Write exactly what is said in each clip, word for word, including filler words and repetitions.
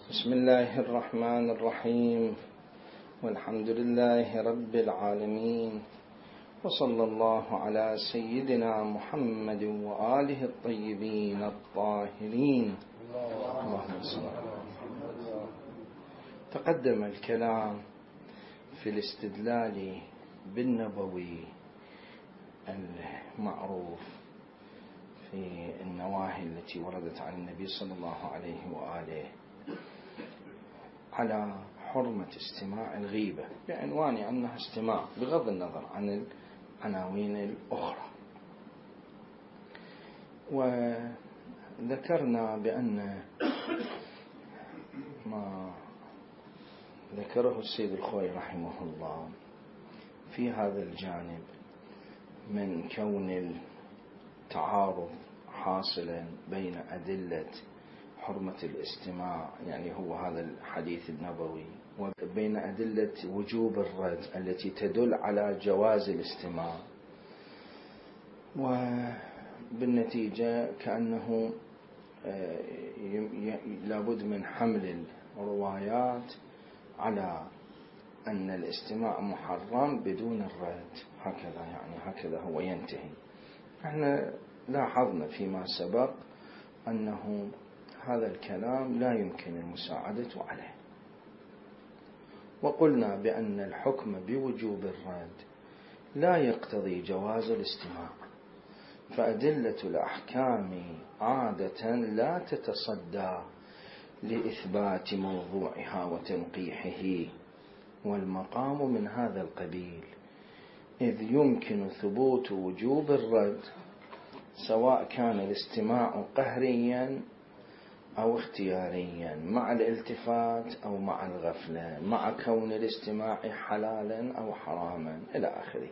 بسم الله الرحمن الرحيم، والحمد لله رب العالمين، وصلى الله على سيدنا محمد وآله الطيبين الطاهرين. اللهم صل على محمد. تقدم الكلام في الاستدلال بالنبوي المعروف في النواهي التي وردت عن النبي صلى الله عليه وآله على حرمة استماع الغيبة بعنوان أنها استماع بغض النظر عن العناوين الأخرى. وذكرنا بأن ما ذكره السيد الخوئي رحمه الله في هذا الجانب من كون التعارض حاصلا بين أدلة حرمة الاستماع، يعني هو هذا الحديث النبوي، وبين أدلة وجوب الرد التي تدل على جواز الاستماع، وبالنتيجة كأنه لابد من حمل الروايات على أن الاستماع محرم بدون الرد، هكذا يعني هكذا هو ينتهي. احنا لاحظنا فيما سبق أنه هذا الكلام لا يمكن المساعدة عليه، وقلنا بأن الحكم بوجوب الرد لا يقتضي جواز الاستماع، فأدلة الأحكام عادة لا تتصدى لإثبات موضوعها وتنقيحه، والمقام من هذا القبيل، إذ يمكن ثبوت وجوب الرد سواء كان الاستماع قهريا أو اختياريا، مع الالتفات أو مع الغفلة، مع كون الاستماع حلالا أو حراما إلى آخره.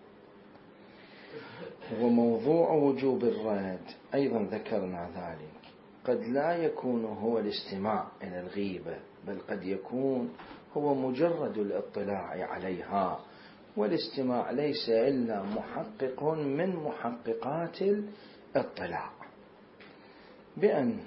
وموضوع وجوب الرد أيضا ذكرنا ذلك قد لا يكون هو الاستماع إلى الغيبة، بل قد يكون هو مجرد الاطلاع عليها، والاستماع ليس إلا محقق من محققات الاطلاع، بأن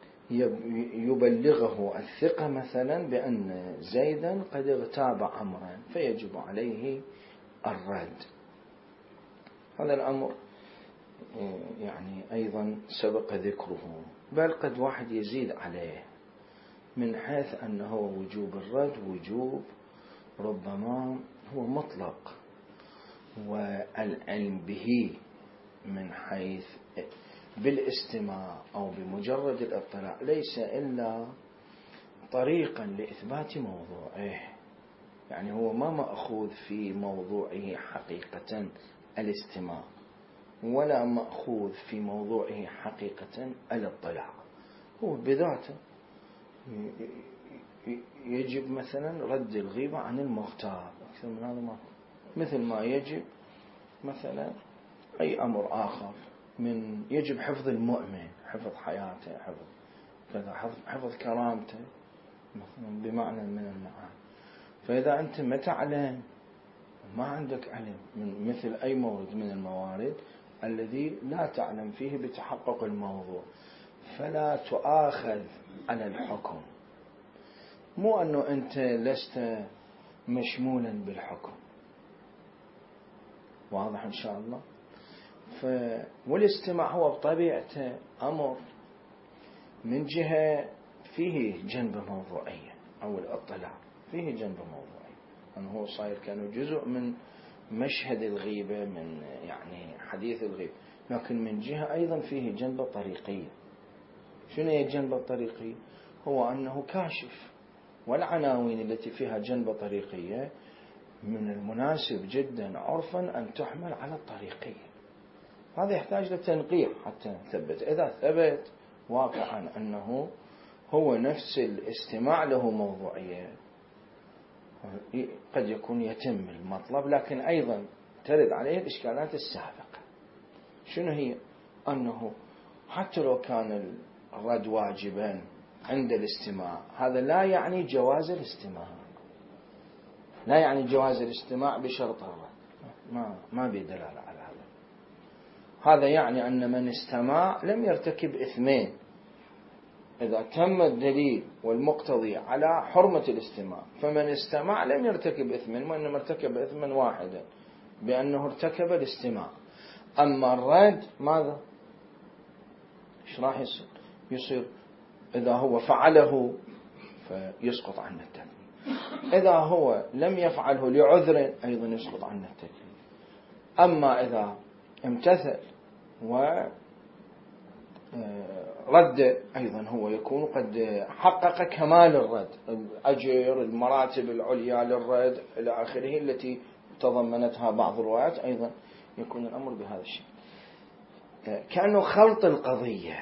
يبلغه الثقة مثلا بأن زيدا قد اغتاب عمرا فيجب عليه الرد. هذا الأمر يعني أيضا سبق ذكره، بل قد واحد يزيد عليه من حيث أنه وجوب الرد وجوب ربما هو مطلق، والعلم به من حيث بالاستماع أو بمجرد الاطلاع ليس إلا طريقا لإثبات موضوعه، يعني هو ما مأخوذ في موضوعه حقيقة الاستماع، ولا مأخوذ في موضوعه حقيقة الاطلاع، هو بذاته يجب مثلا رد الغيبة عن المغتاب، أكثر من هذا ما، مثل ما يجب مثلا أي أمر آخر، من يجب حفظ المؤمن، حفظ حياته، حفظ كذا، حفظ كرامته مثلا بمعنى من المعاني. فإذا أنت ما تعلم، ما عندك علم من مثل أي مورد من الموارد الذي لا تعلم فيه بتحقق الموضوع، فلا تؤاخذ على الحكم، مو أنه أنت لست مشمولا بالحكم. واضح إن شاء الله؟ ف... والاستماع هو بطبيعته أمر من جهة فيه جنبة موضوعية، أو الاطلاع فيه جنبة موضوعية، أنه هو صاير كأنه جزء من مشهد الغيبة، من يعني حديث الغيبة، لكن من جهة أيضا فيه جنبة طريقية. شنو هي الجنبة الطريقية؟ هو أنه كاشف، والعناوين التي فيها جنبة طريقية من المناسب جدا عرفا أن تحمل على الطريقية. هذا يحتاج لتنقيح حتى نثبت. إذا ثبت واقعا أنه هو نفس الاستماع له موضوعية، قد يكون يتم المطلب، لكن أيضا ترد عليه الإشكالات السابقة. شنو هي؟ أنه حتى لو كان الرد واجبا عند الاستماع، هذا لا يعني جواز الاستماع، لا يعني جواز الاستماع بشرط الرد، ما ما بيدلالة على هذا. هذا يعني أن من استماع لم يرتكب إثمين، إذا تم الدليل والمقتضي على حرمة الاستماع، فمن استمع لم يرتكب إثما، وإنما ارتكب إثما واحدا بأنه ارتكب الاستماع. أما الرد ماذا؟ إيش راح يصير؟ يصير إذا هو فعله فيسقط عنه التكليف، إذا هو لم يفعله لعذر أيضا يسقط عنه التكليف. أما إذا امتثل ورد أيضا هو يكون قد حقق كمال الرد، الأجر، المراتب العليا للرد إلى آخره التي تضمنتها بعض الروايات، أيضا يكون الأمر بهذا الشيء. كأنه خلط القضية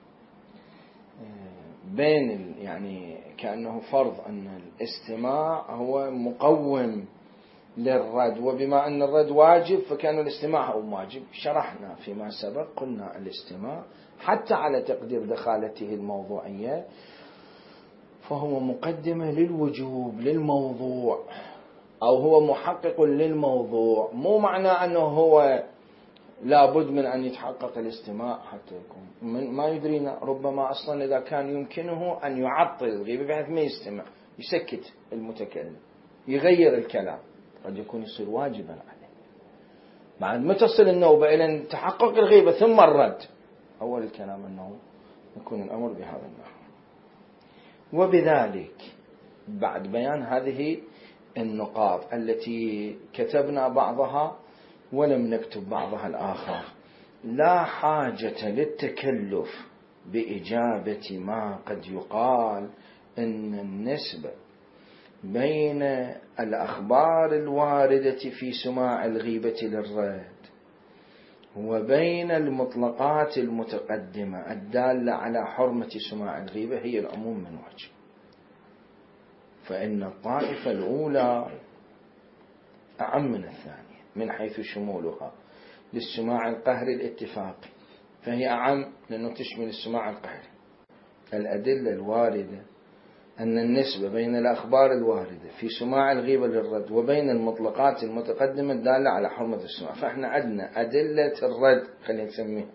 بين يعني كأنه فرض أن الاستماع هو مقوم للرد، وبما أن الرد واجب فكان الاستماع هو واجب. شرحنا فيما سبق قلنا الاستماع حتى على تقدير دخالته الموضوعية فهو مقدمة للوجوب للموضوع، أو هو محقق للموضوع. مو معنى أنه هو لابد من أن يتحقق الاستماع حتى يكون من ما يدرينا، ربما أصلا إذا كان يمكنه أن يعطل الغيبة بحيث ما يستمع، يسكت المتكلم، يغير الكلام، قد يكون يصير واجبا عليه بعد ما تصل النوبة إلى تحقق الغيبة ثم الرد. أول الكلام أنه يكون الأمر بهذا النحو. وبذلك بعد بيان هذه النقاط التي كتبنا بعضها ولم نكتب بعضها الآخر، لا حاجة للتكلف بإجابة ما قد يقال إن النسبة بين الأخبار الواردة في سماع الغيبة للرد وبين المطلقات المتقدمة الدالة على حرمة سماع الغيبة هي العموم من وجه. فإن الطائفة الأولى أعم من الثانية من حيث شمولها للسماع القهري الاتفاقي، فهي أعم لأنه تشمل السماع القهري. الأدلة الواردة أن النسبة بين الأخبار الواردة في سماع الغيبة للرد وبين المطلقات المتقدمة الدالة على حرمة السماع، فإحنا عندنا أدلة الرد خلينا نسميها،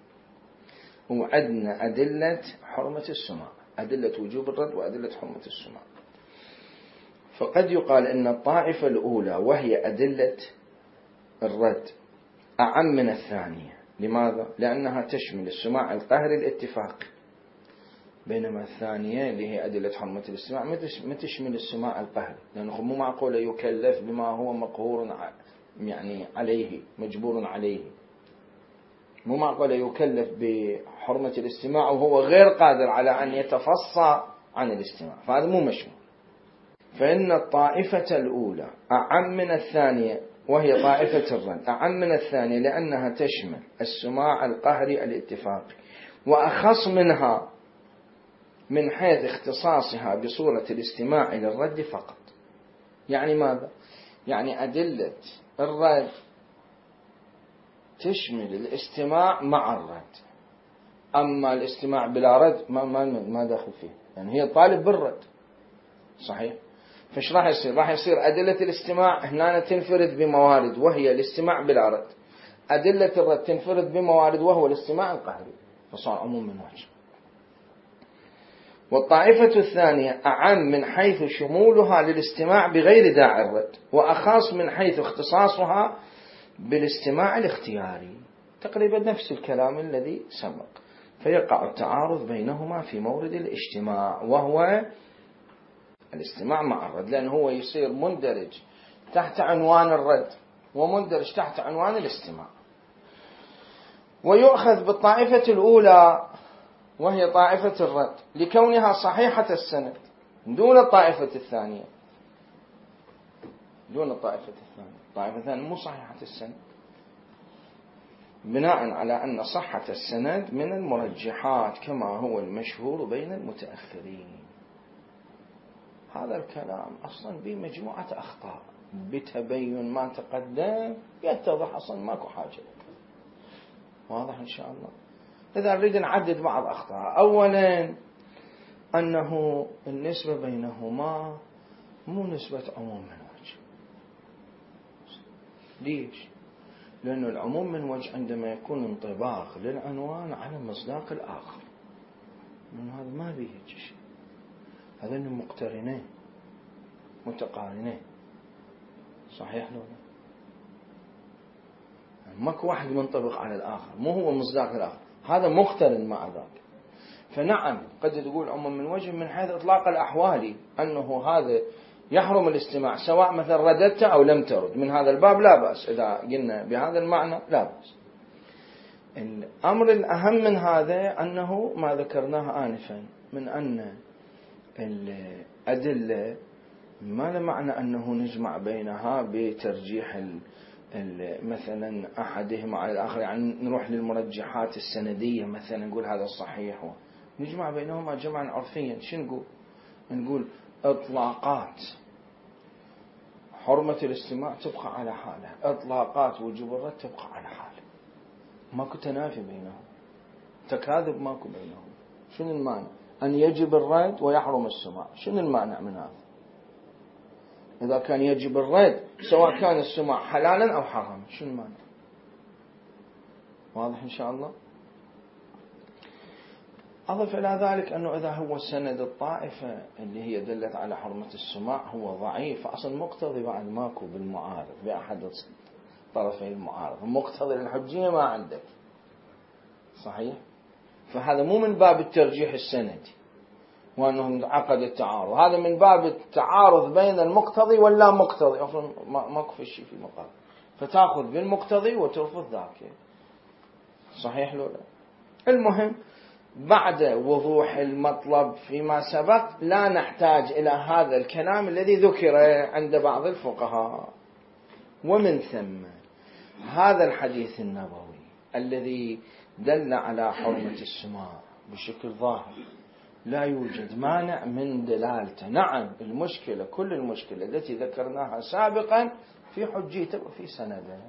وعندنا أدلة حرمة السماع، أدلة وجوب الرد وأدلة حرمة السماع. فقد يقال أن الطائفة الأولى وهي أدلة الرد أعم من الثانية. لماذا؟ لأنها تشمل السماع القهري الاتفاقي، بينما الثانية اللي هي أدلة حرمة الاستماع ما تشمل السماع القهري، لأنه مو معقول يكلف بما هو مقهور يعني عليه مجبور عليه، مو معقول يكلف بحرمة الاستماع وهو غير قادر على أن يتفصى عن الاستماع، فهذا مو مشمول. فإن الطائفة الأولى أعم من الثانية وهي طائفة الرد، أعم من الثانية لأنها تشمل السماع القهري الاتفاقي، وأخص منها من حيث اختصاصها بصورة الاستماع إلى الرد فقط. يعني ماذا؟ يعني أدلة الرد تشمل الاستماع مع الرد، أما الاستماع بلا رد ما, ما, ما دخل فيه، يعني هي طالب بالرد صحيح. فايش راح يصير؟ راح يصير أدلة الاستماع هنا تنفرد بموارد وهي الاستماع بلا رد، أدلة الرد تنفرد بموارد وهو الاستماع القهري، فصار عموم من وجه. والطائفة الثانية أعم من حيث شمولها للاستماع بغير داعي الرد، وأخص من حيث اختصاصها بالاستماع الاختياري، تقريبا نفس الكلام الذي سبق. فيقع التعارض بينهما في مورد الاجتماع وهو الاستماع مع الرد، لأنه هو يصير مندرج تحت عنوان الرد ومندرج تحت عنوان الاستماع. ويؤخذ بالطائفة الأولى وهي طائفة الرد لكونها صحيحة السند دون الطائفة الثانية، دون الطائفة الثانية. الطائفة الثانية مو صحيحة السند، بناء على أن صحة السند من المرجحات كما هو المشهور بين المتأخرين. هذا الكلام أصلا بمجموعة أخطاء، بتبين ما تقدم يتضح أصلا ماكو حاجة. واضح إن شاء الله. إذا نريد نعدد بعض أخطاء، أولا أنه النسبة بينهما مو نسبة عموم من وجه. ليش؟ لأن العموم من وجه عندما يكون انطباق للعنوان على مصداق الآخر، من هذا ما بيه شيء، هذين مقترنين متقارنين، صحيح لو لا؟ ماكو واحد منطبق على الآخر، مو هو مصداق الآخر، هذا مقترن مع ذاك. فنعم قد تقول أما من وجه من حيث إطلاق الأحوال أنه هذا يحرم الاستماع سواء مثلا رددت أو لم ترد، من هذا الباب لا بأس، إذا قلنا بهذا المعنى لا بأس. الأمر الأهم من هذا أنه ما ذكرناه آنفا من أن الأدلة ما له معنى أنه نجمع بينها بترجيح مثلا أحدهما على الآخر، يعني نروح للمرجحات السندية مثلا نقول هذا الصحيح، نجمع بينهما جمعا عرفيا. شو نقول؟ نقول إطلاقات حرمة الاستماع تبقى على حالها، إطلاقات وجوب الرد تبقى على حالها، ماكو تنافي بينهم، تكاذب ماكو بينهم. شنو المانع؟ أن يجب الرد ويحرم السماع، شنو المانع من هذا؟ إذا كان يجب الرد سواء كان السماع حلالا أو حراما، شنو المانع؟ واضح إن شاء الله. أضف إلى ذلك أنه إذا هو سند الطائفة اللي هي دلت على حرمة السماع هو ضعيف، أصلا مقتضي بعد ماكو بالمعارض بأحد طرفي المعارض، مقتضي الحجية ما عندك، صحيح؟ فهذا مو من باب الترجيح السندي وأنه عقد التعارض، هذا من باب التعارض بين المقتضي واللا مقتضي، أصلا ماكو في شيء في المقابل، فتأخذ بالمقتضي وترفض ذاك، صحيح لو لا؟ المهم بعد وضوح المطلب فيما سبق لا نحتاج إلى هذا الكلام الذي ذكر عند بعض الفقهاء. ومن ثم هذا الحديث النبوي الذي دل على حرمة السماع بشكل ظاهر لا يوجد مانع من دلالته. نعم المشكلة كل المشكلة التي ذكرناها سابقا في حجيته وفي سنده،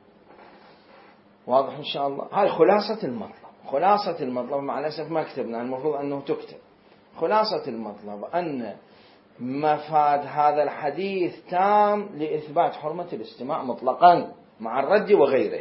واضح إن شاء الله. هاي خلاصة المطلب. خلاصة المطلب مع الأسف ما كتبنا، المفروض أنه تكتب. خلاصة المطلب أن مفاد هذا الحديث تام لإثبات حرمة الاستماع مطلقا مع الرد وغيره،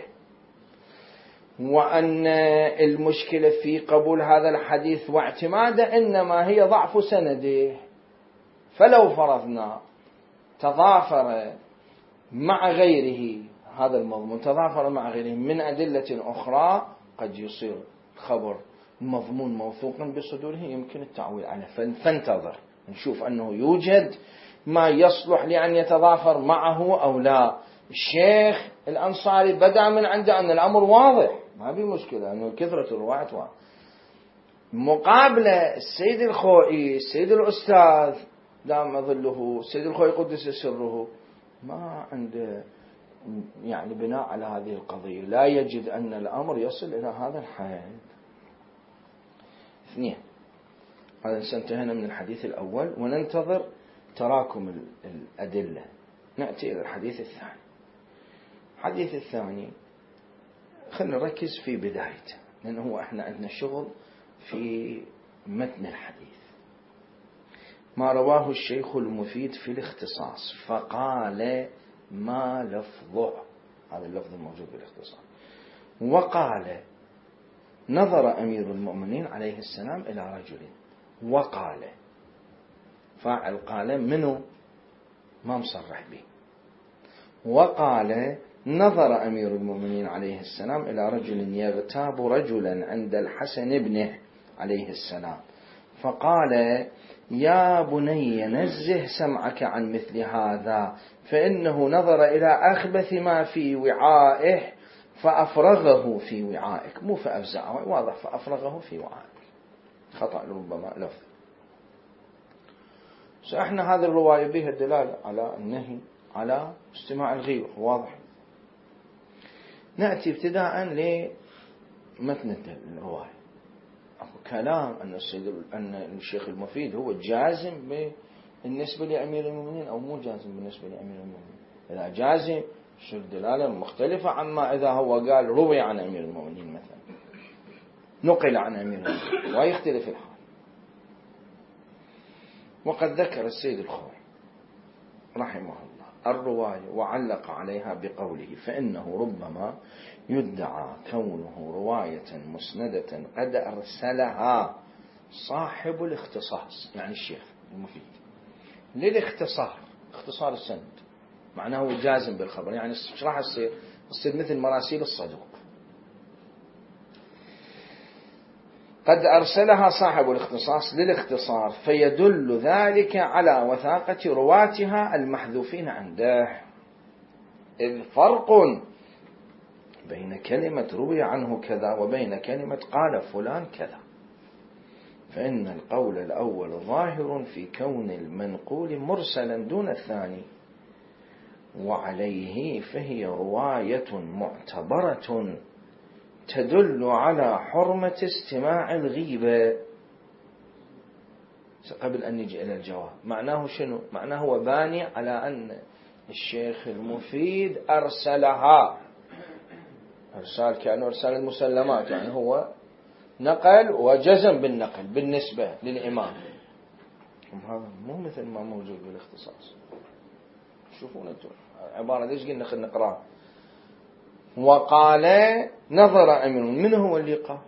وأن المشكلة في قبول هذا الحديث واعتماده إنما هي ضعف سنده. فلو فرضنا تضافر مع غيره هذا المضمون، تضافر مع غيره من أدلة أخرى، قد يصير خبر مضمون موثوقا بصدوره يمكن التعويل عليه. فانتظر نشوف أنه يوجد ما يصلح لأن يتضافر معه أو لا. الشيخ الأنصاري بدأ من عنده أن الأمر واضح، ما في مشكلة، أنه كثرة الروايات واضح. مقابلة السيد الخوئي السيد الأستاذ دام ظله السيد الخوئي قدس سره ما عنده يعني بناء على هذه القضية، لا يجد أن الأمر يصل إلى هذا الحد. اثنين، هذا سنتهينا من الحديث الأول وننتظر تراكم الأدلة. نأتي إلى الحديث الثاني. الحديث الثاني خلينا نركز في بدايته، لأنه هو إحنا عندنا شغل في متن الحديث. ما رواه الشيخ المفيد في الاختصاص فقال ما لفظه، هذا اللفظ الموجود بالاختصاص. وقال نظر أمير المؤمنين عليه السلام إلى رجل، وقال فاعل قال منه ما مصرح به، وقال نظر أمير المؤمنين عليه السلام إلى رجل يغتاب رجلا عند الحسن ابنه عليه السلام فقال يا بني نزه سمعك عن مثل هذا فإنه نظر إلى أخبث ما في وعائه فأفرغه في وعائك، مو فأفزعه، واضح فأفرغه في وعائك، خطأ ربما لفظ. سأحنا هذه الرواية بها الدلالة على النهي على استماع الغيبة، واضح. نأتي ابتداء لمتن الرواية. كلام أن السيد أن الشيخ المفيد هو جازم بالنسبة لأمير المؤمنين أو مو جازم بالنسبة لأمير المؤمنين. إذا جازم شو الدلالة مختلفة عما إذا هو قال روي عن أمير المؤمنين مثلا، نقل عن أمير المؤمنين، ويختلف الحال. وقد ذكر السيد الخوئي رحمه الله الرواية وعلق عليها بقوله فإنه ربما يدعى كونه رواية مسندة قد أرسلها صاحب الاختصاص يعني الشيخ المفيد للاختصار، اختصار السند، معناه هو جازم بالخبر. يعني ايش راح يصير؟ يصير مثل مراسيل الصدوق، قد أرسلها صاحب الاختصاص للاختصار، فيدل ذلك على وثاقة رواتها المحذوفين عنده. إذ فرق بين كلمة روي عنه كذا وبين كلمة قال فلان كذا، فإن القول الأول ظاهر في كون المنقول مرسلا دون الثاني، وعليه فهي رواية معتبرة تدل على حرمة استماع الغيبة. قبل أن نجي إلى الجواب، معناه شنو؟ معناه هو باني على أن الشيخ المفيد أرسلها، أرسال كأنه أرسال المسلمات، يعني هو نقل وجزم بالنقل بالنسبة للإمام. هذا مو مثل ما موجود بالاختصاص. شوفون انتم عبارة ليش قلنا خلينا نقرأ. وقال نظر أمير، من هو اللي قال؟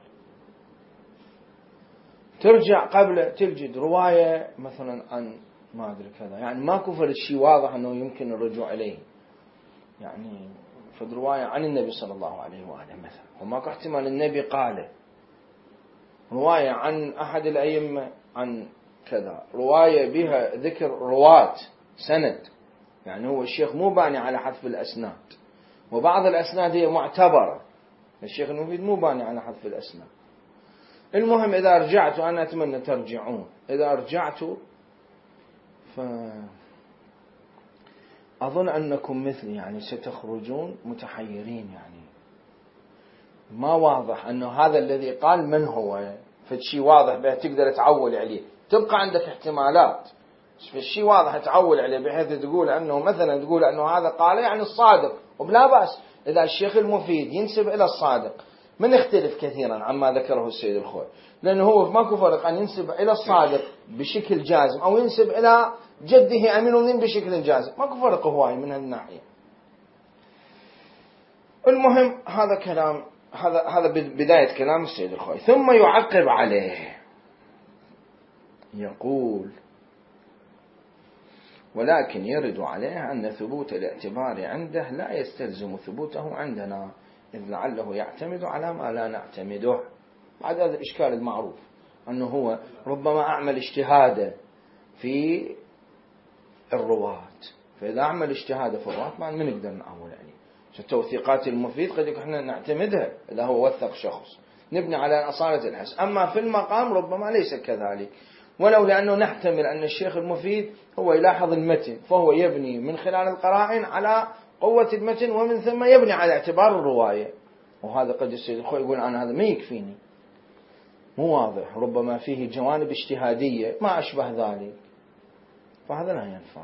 ترجع قبل تجد رواية مثلا عن ما أدري كذا، يعني ما كفر الشيء واضح أنه يمكن الرجوع إليه، يعني فد رواية عن النبي صلى الله عليه وآله مثلا وماكو احتمال النبي قاله، رواية عن أحد الأئمة عن كذا، رواية بها ذكر رواة سند، يعني هو الشيخ مو باني على حذف الأسناد، وبعض الأسناد هي معتبرة، الشيخ المفيد مو باني على حذف الأسناد. المهم إذا رجعت، أنا أتمنى ترجعون، إذا رجعت فأظن أنكم مثلي يعني ستخرجون متحيرين، يعني ما واضح أنه هذا الذي قال من هو، فالشيء واضح به تقدر تعول عليه، تبقى عندك احتمالات، فالشيء واضح تعول عليه بحيث تقول أنه مثلا تقول أنه هذا قال يعني الصادق، وبلا بأس إذا الشيخ المفيد ينسب إلى الصادق من يختلف كثيرا عما ذكره السيد الخوي، لأنه هو ماكو فرق أن ينسب إلى الصادق بشكل جازم أو ينسب إلى جده أمير المؤمنين بشكل جازم، ماكو فرق هواي من هالناحية. المهم هذا كلام، هذا هذا بداية كلام السيد الخوي، ثم يعقب عليه يقول: ولكن يرد عليه أن ثبوت الاعتبار عنده لا يستلزم ثبوته عندنا، إذ لعله يعتمد على ما لا نعتمده. بعد هذا الإشكال المعروف أنه هو ربما أعمل اجتهاده في الرواة، فإذا أعمل اجتهاده في الرواة ما نقدر نعول عليه. التوثيقات المفيد قد يكون احنا نعتمدها إذا هو وثق شخص، نبني على أصالة الحس، أما في المقام ربما ليس كذلك، ولو لأنه نحتمل أن الشيخ المفيد هو يلاحظ المتن، فهو يبني من خلال القرائن على قوة المتن، ومن ثم يبني على اعتبار الرواية. وهذا قد السيد الخوي يقول أنا هذا ما يكفيني، مو واضح، ربما فيه جوانب اجتهادية ما أشبه ذلك، فهذا لا ينفع.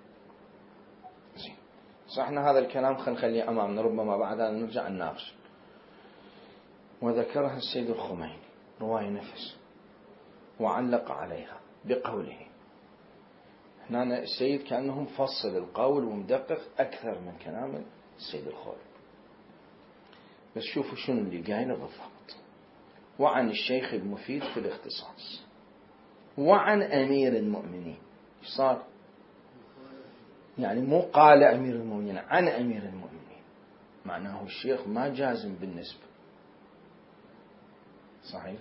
صحنا هذا الكلام خلينا نخليه أمامنا، ربما بعد هذا نرجع نناقش. وذكرها السيد الخميني رواية نفس وعلق عليها بقوله، هنا السيد كأنه مفصل القول ومدقق أكثر من كلام السيد الخوي، بس شوفوا شنو اللي قايله بالضبط. وعن الشيخ المفيد في الاختصاص وعن أمير المؤمنين. ايش صار؟ يعني مو قال أمير المؤمنين، عن أمير المؤمنين، معناه الشيخ ما جازم بالنسبة، صحيح؟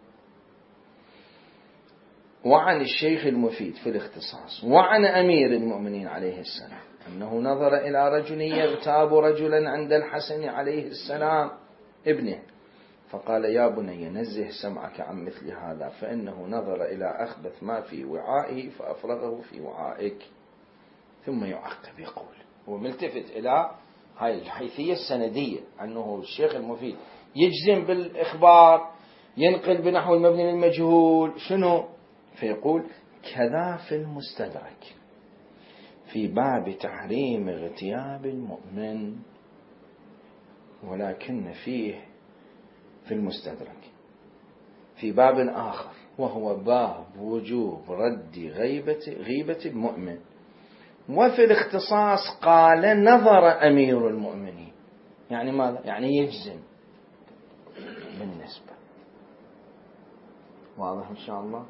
وعن الشيخ المفيد في الاختصاص وعن أمير المؤمنين عليه السلام أنه نظر إلى رجل يغتاب رجلا عند الحسن عليه السلام ابنه، فقال: يا بني نزه سمعك عن مثل هذا، فإنه نظر إلى أخبث ما في وعائه فأفرغه في وعائك. ثم يعقب يقول، هو ملتفت إلى هاي الحيثية السندية، أنه الشيخ المفيد يجزم بالإخبار، ينقل بنحو المبني للمجهول، شنو؟ فيقول: كذا في المستدرك في باب تحريم اغتياب المؤمن، ولكن فيه في المستدرك في باب آخر وهو باب وجوب رد غيبة غيبة المؤمن. وفي الاختصاص قال: نظر أمير المؤمنين، يعني ماذا؟ يعني يجزم بالنسبة. واضح إن شاء الله.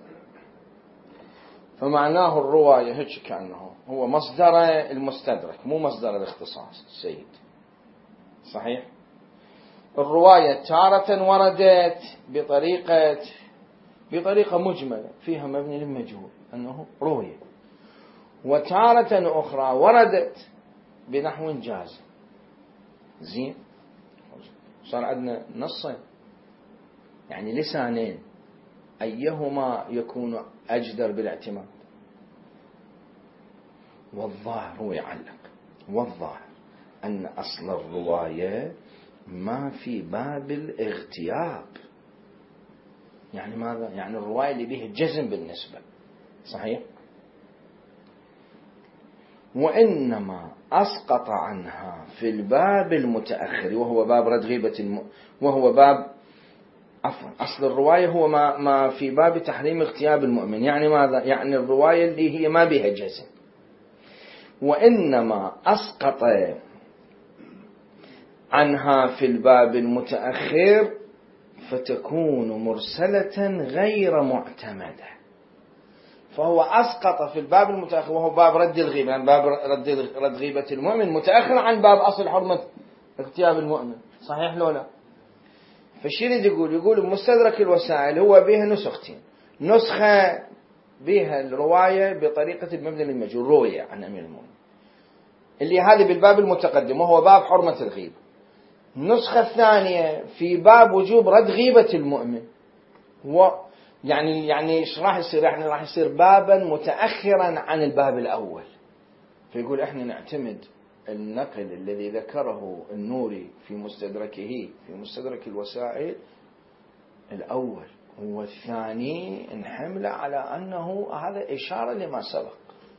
فمعناه الرواية هيك كأنه هو مصدر المستدرك مو مصدر الاختصاص السيد. صحيح. الرواية تارة وردت بطريقة بطريقة مجملة فيها مبني للمجهول أنه روية، وتارة أخرى وردت بنحو جاز. زين، صار عندنا نصين يعني لسانين، أيهما يكون أجدر بالاعتماد؟ والظاهر هو يعلق، والظاهر أن أصل الرواية ما في باب الاغتياب. يعني ماذا؟ يعني الرواية اللي بها جزم بالنسبة. صحيح. وإنما أسقط عنها في الباب المتأخر وهو باب رد غيبة الم... وهو باب عفوا أصل الرواية هو ما ما في باب تحريم اغتياب المؤمن. يعني ماذا؟ يعني الرواية اللي هي ما بها جزم. وإنما أسقط عنها في الباب المتأخر فتكون مرسلة غير معتمدة. فهو أسقط في الباب المتأخر وهو باب رد الغيبة، يعني باب رد رد غيبة المؤمن متأخر عن باب أصل حرمة اغتياب المؤمن. صحيح لو لا؟ فالشيء اللي يقول يقول مستدرك الوسائل هو بها نسختين، نسخة بها الرواية بطريقة المبني للمجهول روية عن أمير المؤمنين اللي هذه بالباب المتقدم وهو باب حرمة الغيبة. النسخة الثانية في باب وجوب رد غيبة المؤمن، و يعني يعني ايش راح يصير؟ يعني راح يصير بابا متأخرا عن الباب الأول. فيقول احنا نعتمد النقل الذي ذكره النوري في مستدركه في مستدرك الوسائل الأول، والثاني نحمله على أنه هذا إشارة لما سبق.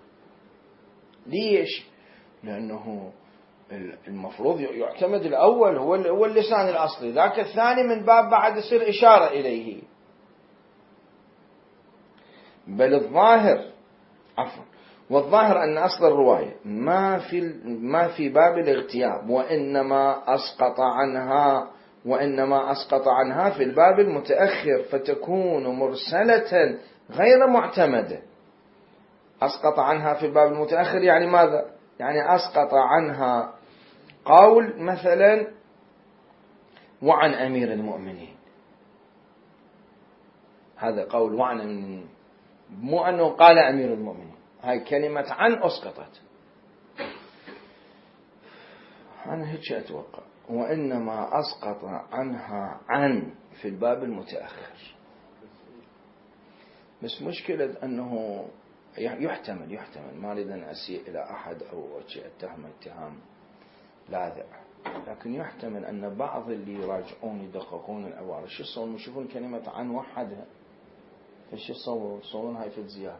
ليش؟ لأنه المفروض يعتمد الأول هو اللسان الأصلي، ذاك الثاني من باب بعد يصير إشارة إليه. بل الظاهر عفوا والظاهر أن أصل الرواية ما في ما في باب الاغتياب، وإنما أسقط عنها وإنما أسقط عنها في الباب المتأخر فتكون مرسلة غير معتمدة. أسقط عنها في الباب المتأخر يعني ماذا؟ يعني أسقط عنها قول مثلا وعن أمير المؤمنين، هذا قول وعن أمير، مو أنه قال أمير المؤمنين، هاي كلمة عن أسقطت. أنا هيك أتوقع. وإنما أسقط عنها عن في الباب المتأخر. بس مشكلة أنه يحتمل يحتمل ما أريد أن أسيء إلى أحد أو أتهم اتهام لاذع، لكن يحتمل أن بعض اللي يراجعون يدققون العبارة شو يصورون يشوفون كلمة عن وحدها، فش يصور يصورون هاي في زيادة.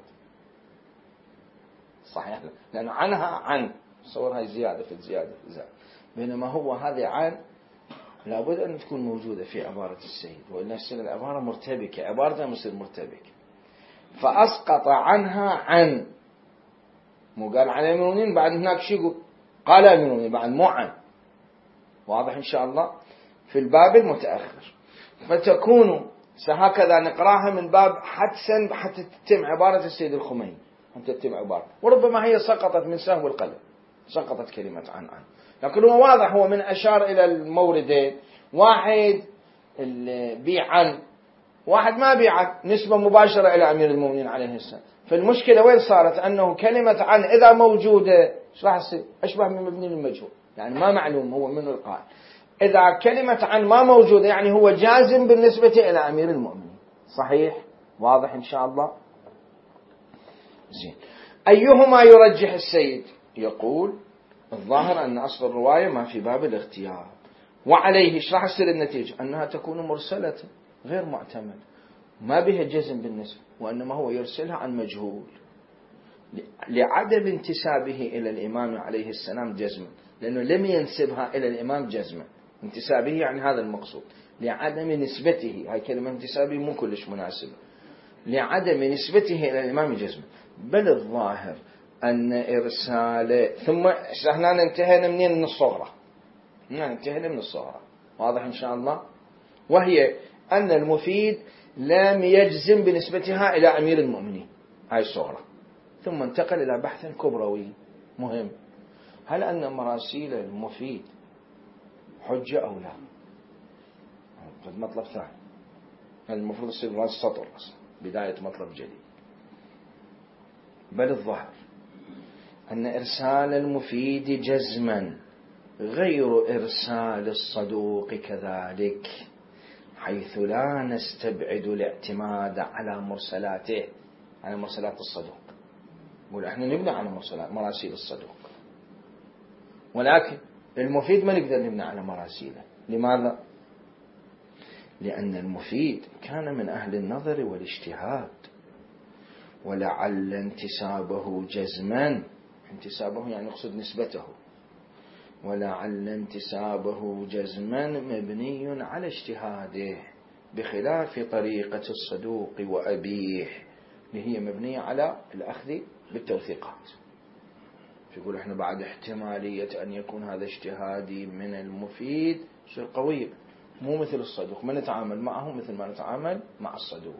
صحيح، لأن عنها عن صور هاي زيادة في زيادة في زيادة، بينما هو هذه عن لابد أن تكون موجودة في عبارة السيد، وإلا تصير العبارة مرتبكة، عبارتها مصير مرتبكة. فأسقط عنها عن، مو قال عن المؤمنين بعد هناك شيء يقول قال المؤمنين بعد مو عن. واضح إن شاء الله؟ في الباب المتأخر فتكون هكذا نقراها من باب حدسا حتى تتم عبارة السيد الخميني، حتى تتم عبارة، وربما هي سقطت من سهو القلم، سقطت كلمة عن عن، لكن هو واضح هو من أشار إلى الموردين، واحد بيع عن، واحد ما بيع عن، نسبة مباشرة إلى أمير المؤمنين عليه السلام. فالمشكلة وين صارت؟ أنه كلمة عن إذا موجودة إيش راح يصير؟ أشبه من مبني للمجهول، يعني ما معلوم هو منه القائل. إذا كلمة عن ما موجودة يعني هو جازم بالنسبة إلى أمير المؤمنين. صحيح؟ واضح إن شاء الله؟ زين. أيهما يرجح السيد؟ يقول الظاهر أن أصل الرواية ما في باب الاغتياب، وعليه إيش راح يصير النتيجة؟ أنها تكون مرسلة غير معتمد، ما بها جزم بالنسبة، وإنما هو يرسلها عن مجهول لعدم انتسابه إلى الإمام عليه السلام جزما، لأنه لم ينسبها إلى الإمام جزما. انتسابه يعني هذا المقصود، لعدم نسبته، هاي كلمة انتسابه مو كلش مناسبة، لعدم نسبته إلى الإمام جزما. بل الظاهر أن إرسال ثم احنا ننتهي منين؟ من الصغرى، ننتهي من الصغرى. واضح إن شاء الله؟ وهي أن المفيد لم يجزم بنسبتها إلى أمير المؤمنين، هاي الصغرى، ثم انتقل إلى بحث كبروي مهم: هل أن مراسيل المفيد حجة أو لا؟ قد مطلب ثاني، المفروض يصير راس سطر أصلا بداية مطلب جديد. بل الظاهر أن إرسال المفيد جزما غير إرسال الصدوق كذلك، حيث لا نستبعد الاعتماد على مرسلاته، على مرسلات الصدوق. نقول احنا نبني على مرسلات مراسيل الصدوق، ولكن المفيد ما نقدر نبني على مراسيله. لماذا؟ لأن المفيد كان من أهل النظر والاجتهاد، ولعل انتسابه جزما، انتسابه يعني يقصد نسبته، ولعل انتسابه جزما مبني على اجتهاده، بخلاف طريقة الصدوق وأبيه اللي هي مبنية على الأخذ بالتوثيقات. يقول احنا بعد احتمالية أن يكون هذا اجتهادي من المفيد شيء قوي، مو مثل الصدوق، ما نتعامل معه مثل ما نتعامل مع الصدوق.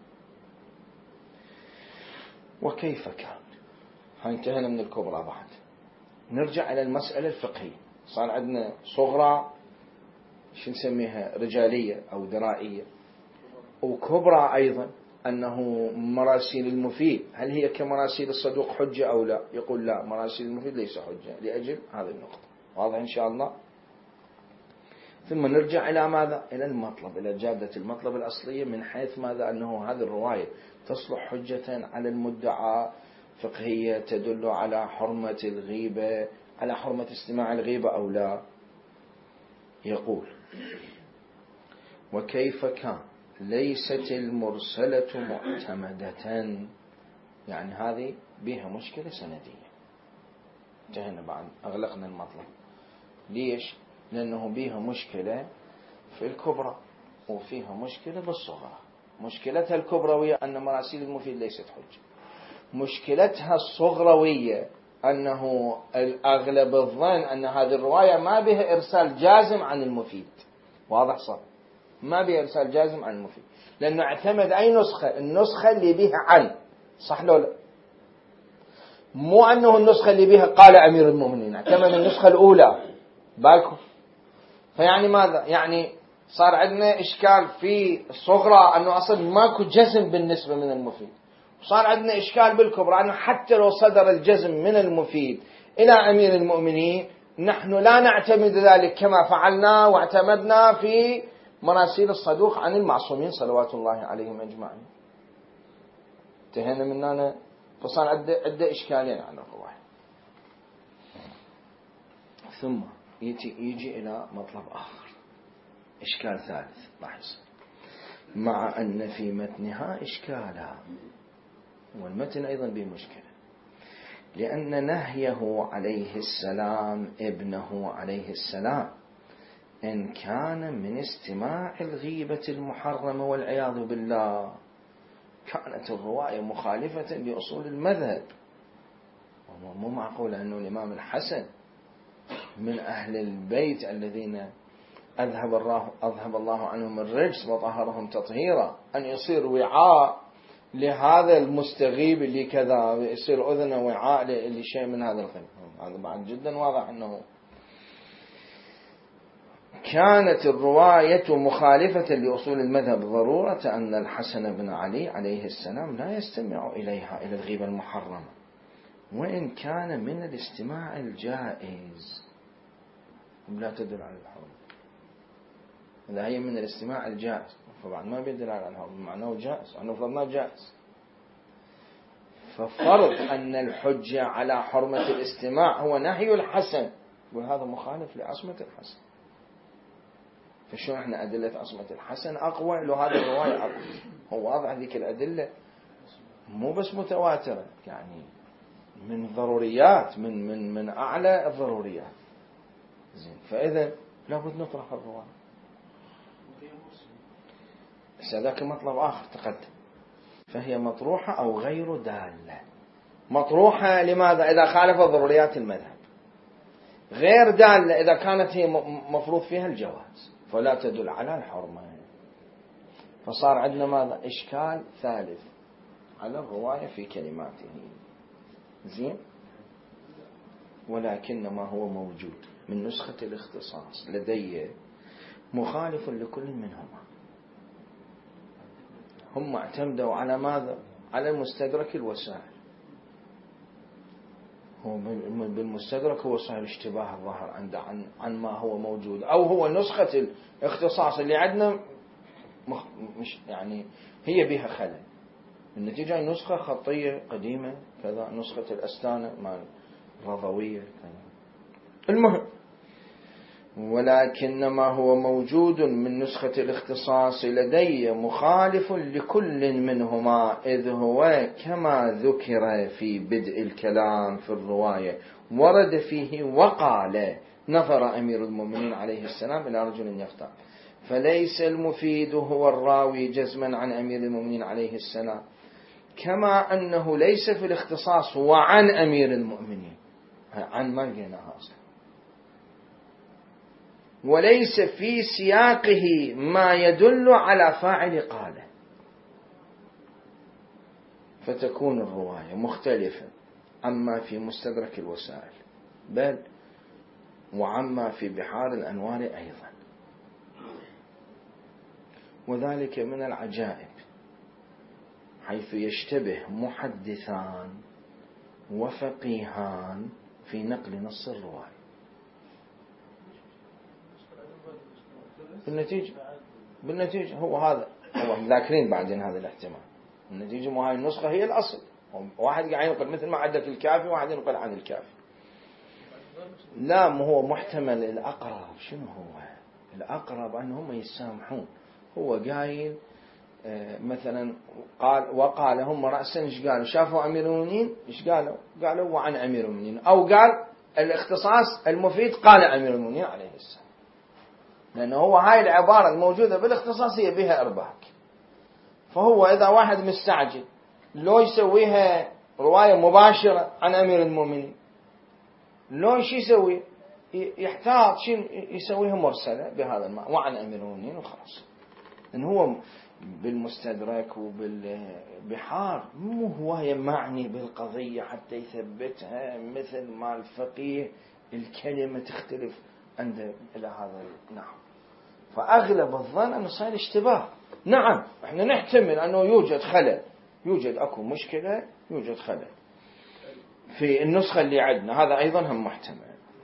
وكيف كان؟ هاي انتهينا من الكبرى. بعد نرجع إلى المسألة الفقهية. صار عندنا صغرى شو نسميها رجالية أو درائية، وكبرى أيضا أنه مراسيل المفيد هل هي كمراسيل الصدوق حجة أو لا؟ يقول لا، مراسيل المفيد ليس حجة لأجل هذه النقطة. واضح إن شاء الله. ثم نرجع إلى ماذا؟ إلى المطلب، إلى جادة المطلب الأصلية، من حيث ماذا؟ أنه هذه الرواية تصلح حجة على المدعى، فقهية تدل على حرمة الغيبة، على حرمة استماع الغيبة أو لا. يقول: وكيف كان ليست المرسلة معتمدة، يعني هذه بها مشكلة سندية. انتهينا بعد، أغلقنا المطلب. ليش؟ لأنه بها مشكلة في الكبرى وفيها مشكلة بالصغرى. مشكلتها الكبروية أن مراسيل المفيد ليست حجة، مشكلتها الصغروية أنه الأغلب الظن أن هذه الرواية ما بها إرسال جازم عن المفيد. واضح صار؟ ما بها إرسال جازم عن المفيد، لأنه اعتمد أي نسخة؟ النسخة اللي بها عن، صح لو لا؟ مو أنه النسخة اللي بها قال أمير المؤمنين، اعتمد النسخة الأولى. بالكم؟ فيعني ماذا؟ يعني صار عندنا إشكال في الصغرى أنه أصلا ماكو جزم بالنسبة من المفيد، وصار عندنا إشكال بالكبرى أنه حتى لو صدر الجزم من المفيد إلى أمير المؤمنين نحن لا نعتمد ذلك كما فعلنا واعتمدنا في مراسيل الصدوق عن المعصومين صلوات الله عليهم أجمعين. انتهينا من هنا. فصار عدة, عدة إشكالين على الرواية. ثم يجي, يجي إلى مطلب آخر، إشكال ثالث لاحظ، مع أن في متنها إشكالا، والمتن أيضا به مشكلة، لأن نهيه عليه السلام ابنه عليه السلام إن كان من استماع الغيبة المحرمة والعياذ بالله كانت الرواية مخالفة لأصول المذهب. مو معقول أنه الإمام الحسن من أهل البيت الذين أذهب الله, أذهب الله عنهم الرجس وطهرهم تطهيرا أن يصير وعاء لهذا المستغيب اللي كذا، يصير أذنه وعاء لشيء من هذا الغيب. هذا بعد جدا واضح أنه كانت الرواية مخالفة لأصول المذهب، ضرورة أن الحسن بن علي عليه السلام لا يستمع إليها، إلى الغيبة المحرمة، وإن كان من الاستماع الجائز لا تدل على الحرمة. إذا هي من الاستماع الجائز فبعد ما بيدل على الحرمة، معناه جائز، أنه فرضنا جائز. ففرض أن الحجة على حرمة الاستماع هو نهي الحسن، وهذا مخالف لعصمة الحسن. فشو احنا أدلة عصمة الحسن أقوى لو هذه الرواية أقوى؟ هو واضح ذيك الأدلة مو بس متواترة، يعني من ضروريات، من من من أعلى الضروريات. زين، فإذا لابد نطرح الرواية. هذاك مطلب آخر تقدم، فهي مطروحة أو غير دالة. مطروحة لماذا؟ إذا خالفت ضروريات المذهب. غير دالة إذا كانت هي مفروض فيها الجواز، فلا تدل على الحرمة. فصار عندنا ماذا؟ إشكال ثالث على الرواية في كلماته. زين. ولكن ما هو موجود من نسخة الاختصاص لدي مخالف لكل منهما. هم اعتمدوا على ماذا؟ على المستدرك الوسائل. هو بالمستدرك هو صار اشتباه الظاهر عنده عن, عن ما هو موجود، أو هو نسخة الاختصاص اللي عندنا مش يعني هي بها خلل. النتيجة نسخة خطية قديمة كذا، نسخة الأستانة مال الرضوية كذا. المهم، ولكن ما هو موجود من نسخة الاختصاص لدي مخالف لكل منهما، إذ هو كما ذكر في بدء الكلام في الرواية ورد فيه وقال نظر أمير المؤمنين عليه السلام إلى رجل يختار، فليس المفيد هو الراوي جزما عن أمير المؤمنين عليه السلام، كما أنه ليس في الاختصاص وعن أمير المؤمنين، عن ما لقيناها أصلا، وليس في سياقه ما يدل على فاعل قاله، فتكون الرواية مختلفة عما في مستدرك الوسائل بل وعما في بحار الأنوار أيضا. وذلك من العجائب حيث يشتبه محدثان وفقيهان في نقل نص الرواية. بالنتيجة بالنتيجة هو هذا هو ذاكرين بعدين هذا الاحتمال. النتيجة مو هاي النسخة هي الأصل، واحد قاعد ينقل مثل ما عندك الكافي واحد ينقل عن الكافي. لا، مو هو محتمل الأقرب. شنو هو الأقرب؟ أنهم يسامحون. هو قايل مثلا قال وقال هم رأسا، ايش قالوا؟ شافوا أمير المؤمنين ايش قالوا؟ قالوا وعن أمير المؤمنين، أو قال الاختصاص المفيد قال أمير المؤمنين عليه السلام، لأنه هو هاي العبارة الموجودة بالاختصاص هي بها إرباك. فهو إذا واحد مستعجل لو يسويها رواية مباشرة عن أمير المؤمنين، لو شي يسوي؟ يحتاط شي يسويها مرسلة بهذا المعنى وعن أمير المؤمنين وخلاص. إن هو بالمستدرك وبالبحار مو هو معني بالقضية حتى يثبتها مثل ما الفقيه الكلمة تختلف عنده إلى هذا النحو. فأغلب الظن أنه صار اشتباه. نعم احنا نحتمل أنه يوجد خلل، يوجد أكو مشكلة، يوجد خلل في النسخة اللي عندنا، هذا أيضا هم محتمل.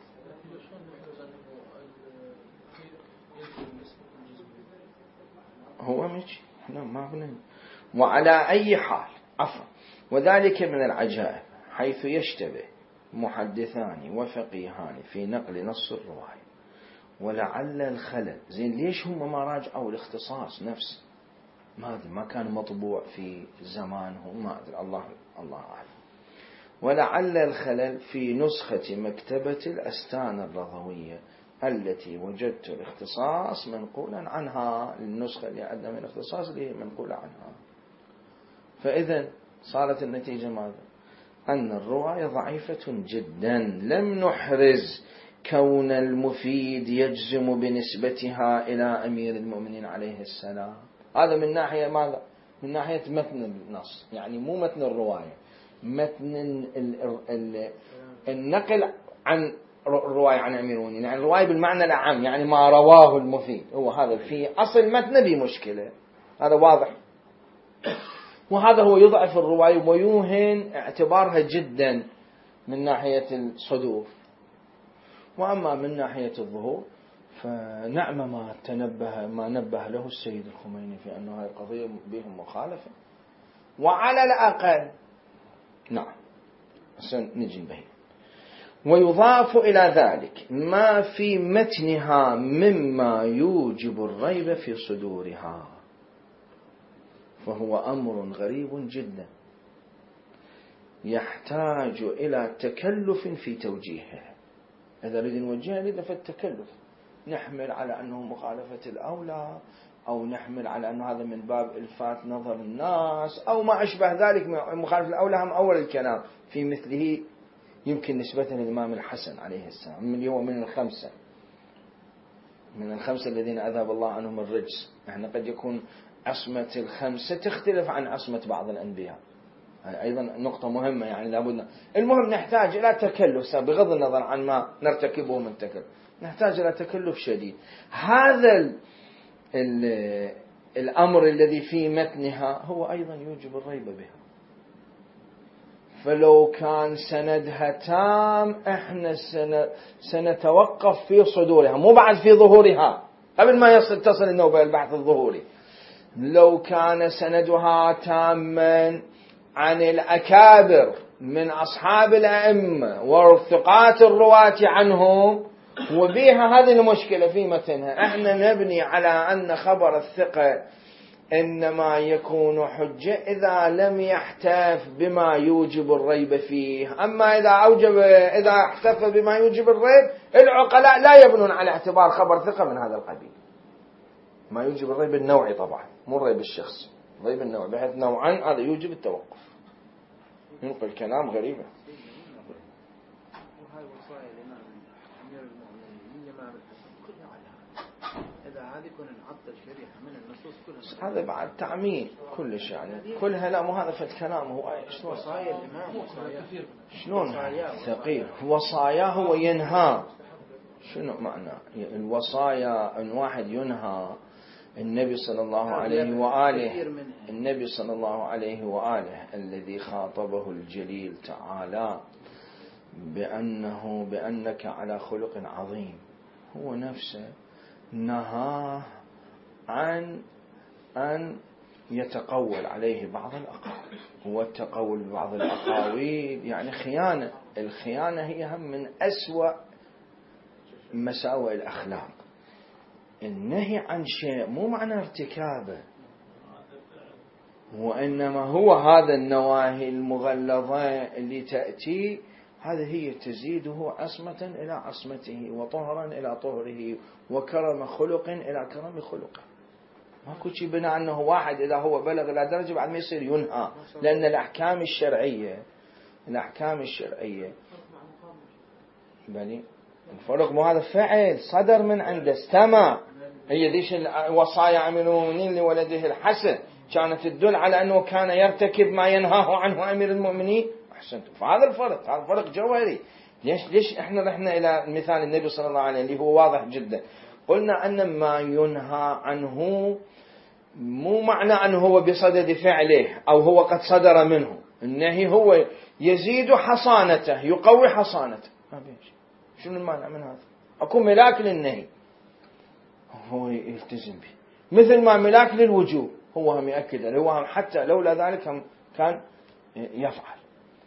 هو مش احنا ما بنين. وعلى أي حال عفوا، وذلك من العجائب حيث يشتبه محدثان وفقيهان في نقل نص الرواية، ولعل الخلل زين ليش هم ما راجعوا الاختصاص نفسه؟ ما أدري، ما كان مطبوع في زمانهم، ما أدري، الله الله أعلم. ولعل الخلل في نسخة مكتبة الأستانة الرضوية التي وجدت الاختصاص منقولا عنها، النسخة اللي عندنا من الاختصاص اللي منقولة عنها. فإذا صارت النتيجة ماذا؟ أن الرواية ضعيفة جدا، لم نحرز كون المفيد يجزم بنسبتها إلى أمير المؤمنين عليه السلام. هذا من ناحية ماذا؟ من ناحية متن النص، يعني مو متن الرواية، متن النقل عن الرواية عن أمير المؤمنين، يعني الرواية بالمعنى العام، يعني ما رواه المفيد، هو هذا في أصل متن بمشكلة، هذا واضح. وهذا هو يضعف الرواية ويوهن اعتبارها جدا من ناحية الصدور. وأما من ناحية الظهور فنعم ما تنبه ما نبه له السيد الخميني في أن هذه القضية بهم مخالفة، وعلى الأقل نعم سنجي به. ويضاف إلى ذلك ما في متنها مما يوجب الريب في صدورها، فهو أمر غريب جدا يحتاج إلى تكلف في توجيهه. إذا نريد نوجهه لذا فالتكلف، نحمل على أنه مخالفة الأولى، أو نحمل على أنه هذا من باب إلفات نظر الناس، أو ما أشبه ذلك من مخالفة الأولى. هم أول الكلام في مثله يمكن نسبة للإمام الحسن عليه السلام، من اليوم من الخمسة، من الخمسة الذين أذهب الله عنهم الرجس. احنا قد يكون عصمة الخمسة تختلف عن عصمة بعض الأنبياء. هذه أيضا نقطة مهمة، يعني لابد. المهم نحتاج إلى تكلف بغض النظر عن ما نرتكبه من تكلف، نحتاج إلى تكلف شديد. هذا ال ال الأمر الذي في متنها هو أيضا يوجب الريب بها. فلو كان سندها تام احنا سنتوقف في صدورها، مو بعد في ظهورها، قبل ما يصل تصل النوبة البحث الظهوري. لو كان سندها تاما عن الأكابر من أصحاب الأئمة والثقات الرواة عنهم وبها هذه المشكلة في متنها، احنا نبني على أن خبر الثقة إنما يكون حجة إذا لم يحتف بما يوجب الريب فيه. أما إذا أوجب إذا احتف بما يوجب الريب، العقلاء لا يبنون على اعتبار خبر ثقة من هذا القبيل. ما يوجب الريب النوعي طبعا، مو الريب الشخصي، الريب النوعي بحيث نوعا هذا يوجب التوقف. ينقل كلام غريبة. وهاي وصايا الإمام أمير المؤمنين من الإمام الحسن كلها على إذا هذه كنا نعطل شريحة من النصوص كلها، هذا بعد تعميم كلش يعني كلها. لا مو هذا في الكلام، هو شلون وصايا الإمام شلون ثقيل وصايا هو ينهى. شنو معنى الوصايا؟ ان واحد ينهى. النبي صلى الله عليه وآله النبي صلى الله عليه وآله الذي خاطبه الجليل تعالى بأنه بأنك على خلق عظيم، هو نفسه نهاه عن أن يتقول عليه بعض الأقاويل. هو التقول ببعض الأقاويل يعني خيانة. الخيانة هي هم من أسوأ مساوئ الأخلاق. النهي عن شيء مو معنى ارتكابه، وإنما هو هذا النواهي المغلظة اللي تأتي، هذه هي تزيده عصمة إلى عصمته وطهرا إلى طهره وكرم خلق إلى كرم خلقه. ماكو شيء بناء أنه واحد إذا هو بلغ إلى درجة بعد ما يصير ينهى، لأن الأحكام الشرعية الأحكام الشرعية بني الفرق مو هذا فعل صدر من عنده استمع. هي ذيش الوصايا أمير المؤمنين لولده الحسن كانت تدل على أنه كان يرتكب ما ينهاه عنه أمير المؤمنين. أحسنتم. فهذا الفرق، هذا فرق جوهري. ليش ليش إحنا رحنا إلى مثال النبي صلى الله عليه وسلم اللي هو واضح جدا. قلنا أن ما ينهى عنه مو معنى أنه هو بصدد فعله أو هو قد صدر منه. النهي هو يزيد حصانته، يقوي حصانته. ما بيش. شنو المانع من هذا؟ أكو ملاك للنهي هو يلتزم به، مثل ما ملاك للوجوب هو هم يأكد عليه، هو هم حتى لولا ذلك هم كان يفعل.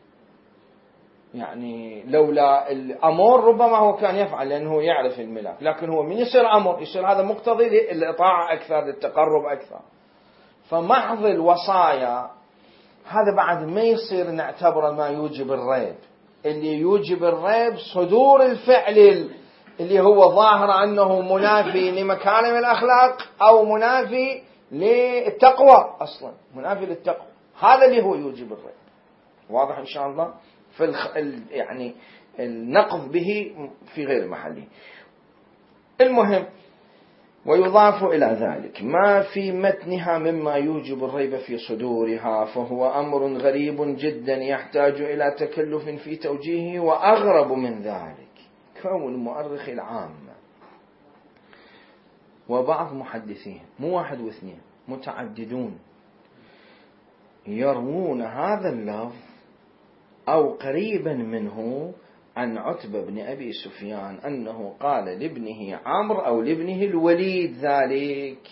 يعني لولا الأمر ربما هو كان يفعل لأنه يعرف الملاك، لكن هو من يصير أمر يصير هذا مقتضي للإطاعة أكثر، للتقرب أكثر. فمحض الوصايا هذا بعد ما يصير نعتبر ما يوجب الريب. اللي يوجب الريب صدور الفعل اللي هو ظاهر أنه منافي لمكارم الأخلاق أو منافي للتقوى، أصلا منافي للتقوى، هذا اللي هو يوجب الريب. واضح إن شاء الله؟ في الخ... يعني النقض به في غير محله. المهم ويضاف إلى ذلك ما في متنها مما يوجب الريب في صدورها، فهو أمر غريب جدا يحتاج إلى تكلف في توجيهه. وأغرب من ذلك كون المؤرخ العام وبعض محدثين، مو واحد واثنين، متعددون، يروون هذا اللفظ أو قريبا منه عن عتبة بن أبي سفيان أنه قال لابنه عمرو أو لابنه الوليد ذلك.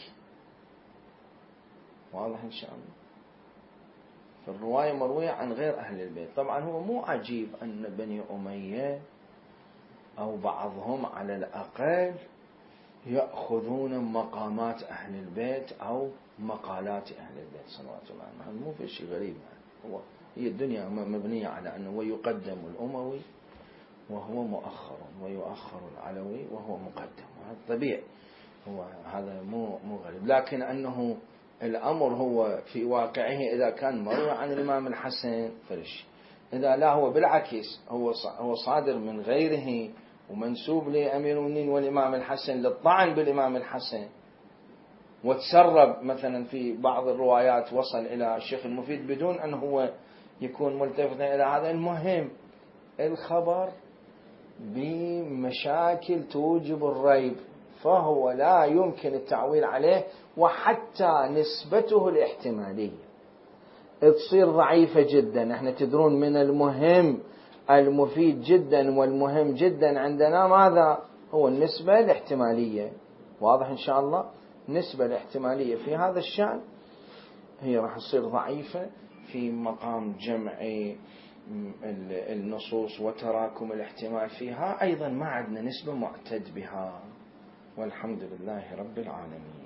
واضح إن شاء الله؟ فالرواية مروية عن غير أهل البيت. طبعا هو مو عجيب أن بني أمية أو بعضهم على الأقل يأخذون مقامات أهل البيت أو مقالات أهل البيت صلوات الله عنهم. مو في شيء غريب. هو هي الدنيا مبنية على أنه ويقدم الأموي وهو مؤخر ويؤخر العلوي وهو مقدم، هذا طبيعي. هو هذا مو مو غريب. لكن أنه الأمر هو في واقعه إذا كان مروي عن الإمام الحسن فرش، إذا لا هو بالعكس هو هو صادر من غيره ومنسوب لأمير المؤمنين والإمام الحسن للطعن بالإمام الحسن، وتسرب مثلا في بعض الروايات وصل إلى الشيخ المفيد بدون أن هو يكون ملتفتا إلى هذا. المهم الخبر بمشاكل توجب الريب، فهو لا يمكن التعويل عليه، وحتى نسبته الاحتمالية تصير ضعيفة جدا. احنا تدرون من المهم المفيد جدا والمهم جدا عندنا ماذا هو؟ النسبة الاحتمالية. واضح إن شاء الله؟ النسبة الاحتمالية في هذا الشأن هي راح تصير ضعيفة في مقام جمع النصوص وتراكم الاحتمال فيها. أيضا ما عندنا نسبة معتد بها، والحمد لله رب العالمين.